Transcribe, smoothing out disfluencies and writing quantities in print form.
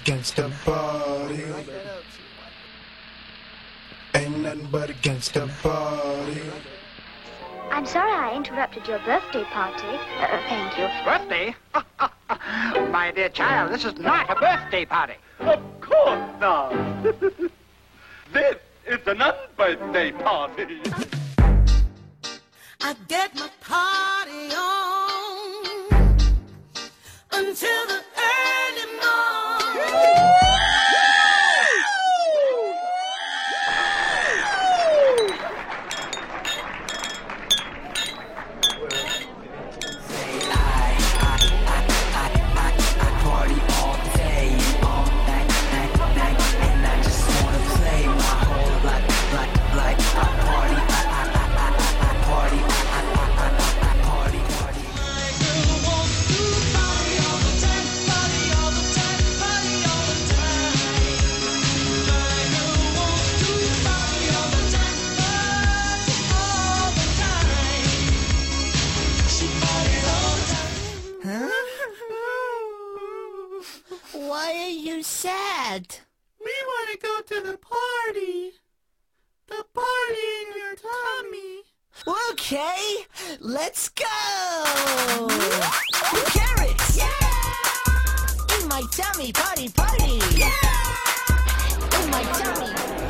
gangsta party. Ain't nothing but a gangsta party. I'm sorry I interrupted your birthday party. Thank you. Birthday? My dear child, this is not a birthday party. Of course not. This is an unbirthday party. I get my party on until the early morning. Party all day, all night, and I just wanna play my whole life like I party, I party, I party. My girl wants to party all the time, party all the time, party all the time. My girl wants to party all the time, party all the time. She parties all the time. Why are you sad? We want to go to the party. The party in your tummy. Okay, let's go! Carrots! Yeah! In my tummy, party, party! Yeah! In my tummy.